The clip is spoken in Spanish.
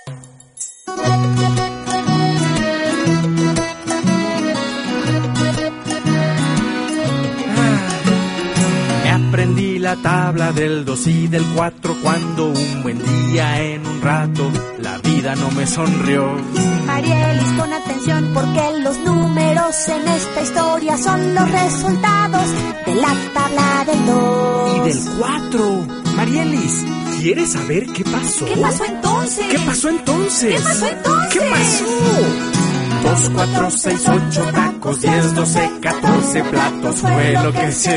Aprendí la tabla del 2 y del 4 cuando un buen día en un rato la vida no me sonrió. Marielis, pon atención porque los números en esta historia son los resultados de la tabla del 2 y del 4. Marielis, ¿quieres saber qué pasó? ¿Qué pasó entonces? ¿Qué pasó entonces? ¿Qué pasó entonces? ¿Qué pasó? 2, 4, 6, 8 tacos, 10, 12, 14 platos fue lo que se